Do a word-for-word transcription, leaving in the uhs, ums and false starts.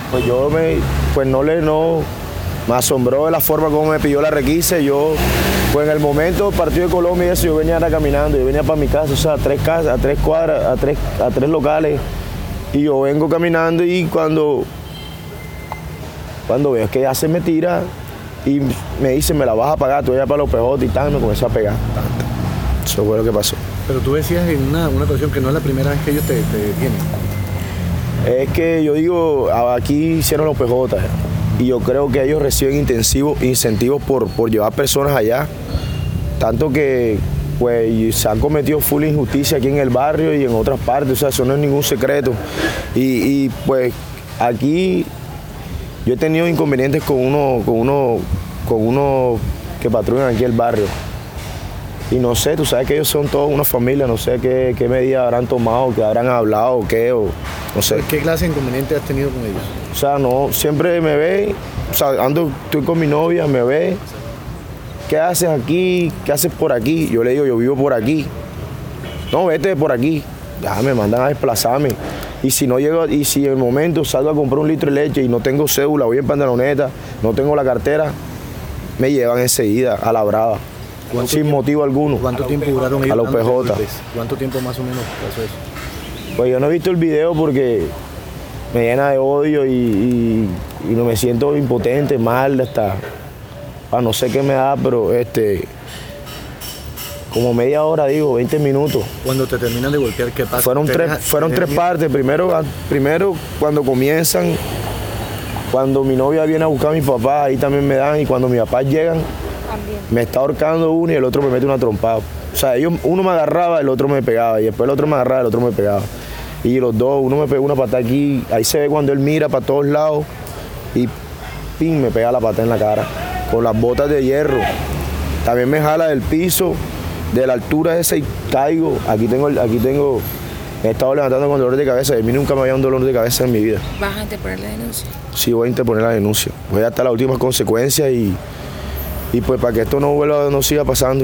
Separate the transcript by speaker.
Speaker 1: Pues yo me, pues no le, no, me asombró de la forma como me pidió la requisa. Yo, pues en el momento del partido de Colombia y eso, yo venía ahora caminando, yo venía para mi casa, o sea, a tres casas, a tres cuadras, a tres, a tres locales, y yo vengo caminando y cuando, cuando veo que ya se me tira y me dice, me la vas a pagar, tú vas para los P J y tal, me comencé a pegar. Eso fue lo que pasó.
Speaker 2: Pero tú decías en una, una ocasión que no es la primera vez que ellos te, te detienen.
Speaker 1: Es que yo digo, aquí hicieron los P J y yo creo que ellos reciben intensivos, incentivos por, por llevar personas allá, tanto que pues se han cometido full injusticia aquí en el barrio y en otras partes, o sea, eso no es ningún secreto. Y, y pues aquí yo he tenido inconvenientes con uno, con uno, con uno que patrullan aquí el barrio. Y no sé, tú sabes que ellos son todos una familia, no sé qué, qué medidas habrán tomado, qué habrán hablado, o qué, o no sé.
Speaker 2: ¿Qué clase de inconveniente has tenido con ellos?
Speaker 1: O sea, no, siempre me ve, o sea, ando, estoy con mi novia, me ve, ¿qué haces aquí? ¿Qué haces por aquí? Yo le digo, yo vivo por aquí. No, vete por aquí. Ya me mandan a desplazarme. Y si no llego, y si en el momento salgo a comprar un litro de leche y no tengo cédula, voy en pantaloneta, no tengo la cartera, me llevan enseguida a la brava. Sin tiempo, motivo alguno.
Speaker 2: ¿Cuánto tiempo duraron ellos?
Speaker 1: A los P J.
Speaker 2: ¿Cuánto tiempo más o menos pasó eso?
Speaker 1: Pues yo no he visto el video porque me llena de odio y, y, y no me siento impotente, mal, hasta, ah, no sé qué me da, pero este, como media hora, digo, veinte minutos.
Speaker 2: Cuando te terminan de golpear, ¿qué pasa?
Speaker 1: Fueron tres, fueron tres partes. Primero, primero, cuando comienzan, cuando mi novia viene a buscar a mi papá, ahí también me dan, y cuando mis papás llegan, también me está ahorcando uno y el otro me mete una trompada. O sea, ellos, uno me agarraba, el otro me pegaba, y después el otro me agarraba, el otro me pegaba. Y los dos, uno me pegó una patada aquí, ahí se ve cuando él mira para todos lados y pin, me pega la patada en la cara, con las botas de hierro. También me jala del piso, de la altura esa y caigo. Aquí tengo, aquí tengo, me he estado levantando con dolor de cabeza, y a mí nunca me había un dolor de cabeza en mi vida.
Speaker 3: ¿Vas a interponer la denuncia?
Speaker 1: Sí, voy a interponer la denuncia. Voy hasta las últimas consecuencias y, y pues para que esto no vuelva, no siga pasando.